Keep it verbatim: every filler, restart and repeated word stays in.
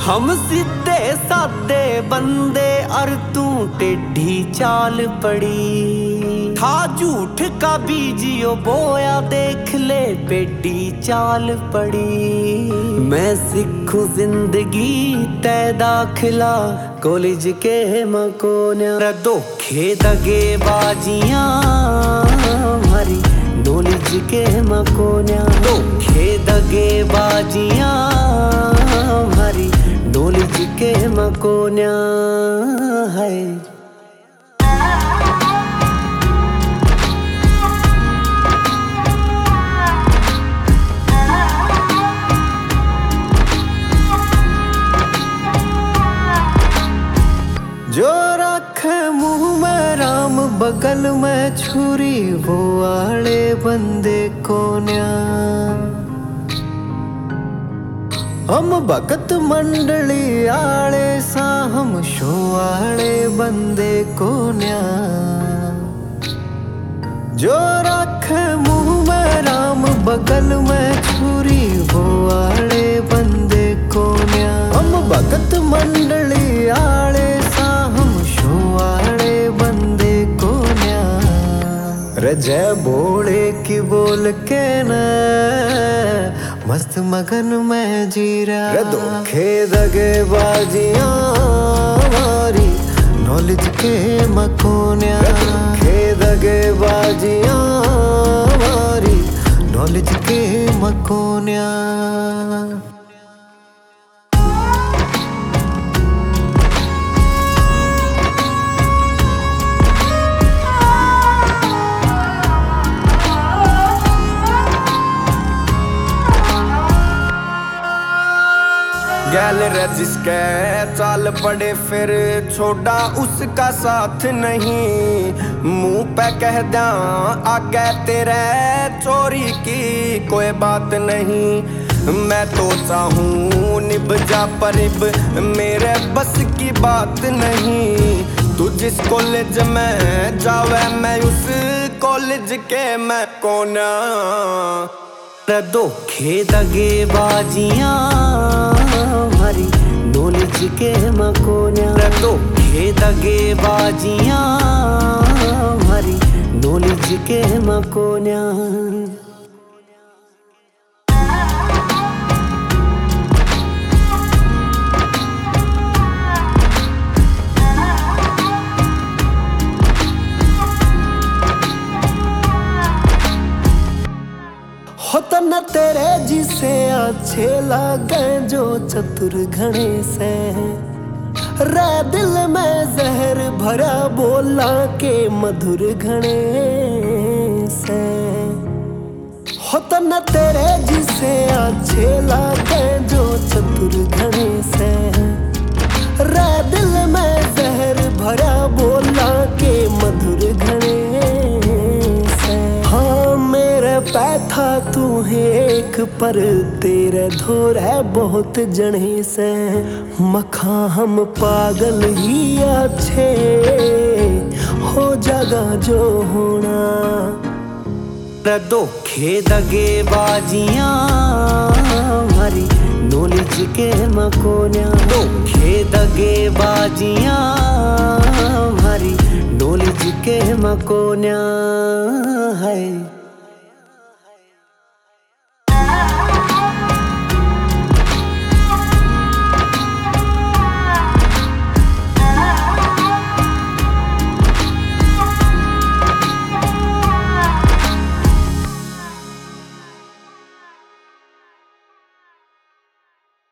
हम सीधे सादे बंदे और तू टेढ़ी चाल पड़ी। था झूठ का बीजियो बोया देख ले पेटी चाल पड़ी। मैं सिखूं जिंदगी तय दाखिला कॉलेज के मकोन्या। धोखे दगे बाजियां हमारी नॉलेज के मकोन्या। धोखे दगे बाजियां हमारी नॉलेज के मकोन्या है। जो रखे मुंह में राम बगल में छुरी वो आले बंदे कोन्या। हम भगत मंडली आले सा हम शो आले बंदे कोन्या। जो रखे मुंह में राम बगल में छुरी वो आले बंदे कोन्या। हम भगत मंडली आले सा हम शो आले बंदे कोन्या। रजय बोले की बोल के न मस्त मगन में जी रहा। धोखे दगे बाजियां हमारी नॉलेज के मकोन्या। धोखे दगे बाजियां हमारी नॉलेज के मकोन्या। गैल जिसके चाल पड़े फिर छोड़ा उसका साथ नहीं। मुंह पे कह दिया आगे तेरे चोरी की कोई बात नहीं। मैं तो चाहूं निभ जा परिब मेरे बस की बात नहीं। तू जिस कॉलेज में जावे मैं उस कॉलेज के मैं कोना। धोखे दगे बाजियां हमारी नॉलेज के मकोन्या। धोखे दगे बाजियां हमारी नॉलेज के मकोन्या। होता न तेरे जिसे अच्छे लागे जो चतुर घने से। रे दिल में जहर भरा बोला के मधुर घने से। होता न तेरे जिसे अच्छे लागे जो चतुर घने से। रे दिल में जहर भरा बोला के मधुर घने से। हाँ मेरे पैथा तू है एक पर तेरे धोर है बहुत जने से। मखा हम पागल ही अच्छे हो जागा जो होना। धोखे दगे बाजियां हमारी नॉलेज के मकोन्या। धोखे दगे बाजियां हमारी नॉलेज के मकोन्या है।